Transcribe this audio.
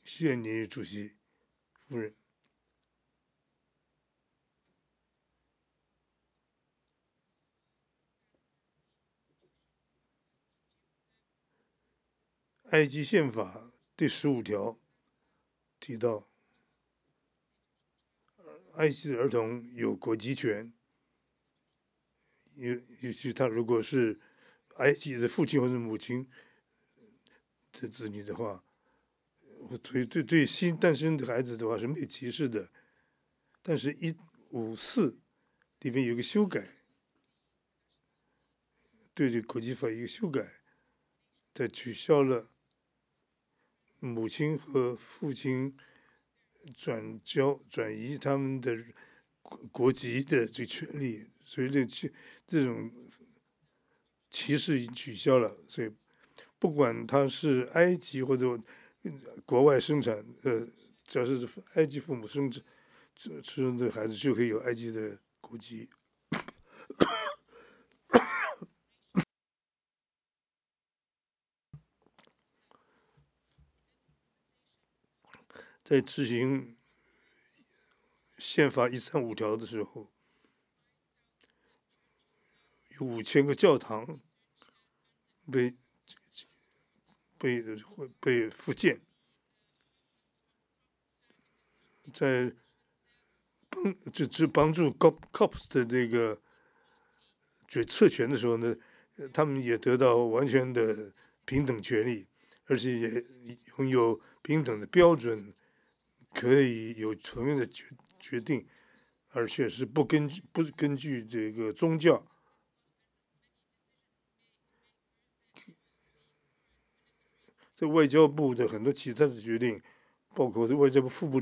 现女主席夫人。埃及宪法第15条提到，埃及的儿童有国籍权，尤其他如果是埃及的父亲或者母亲的子女的话，对新诞生的孩子的话是没有歧视的。但是154里面有个修改，对这国际法一个修改，它取消了母亲和父亲转移他们的国籍的这权利，所以这种歧视已经取消了。所以不管他是埃及或者国外生产，只要是埃及父母生的孩子就可以有埃及的国籍。在执行宪法135条的时候，有5000个教堂被复建，在帮助 COPS 的这个决策权的时候呢，他们也得到完全的平等权利，而且也拥有平等的标准，可以有同样的决定，而且是不根据这个宗教。在外交部的很多其他的决定，包括外交部副部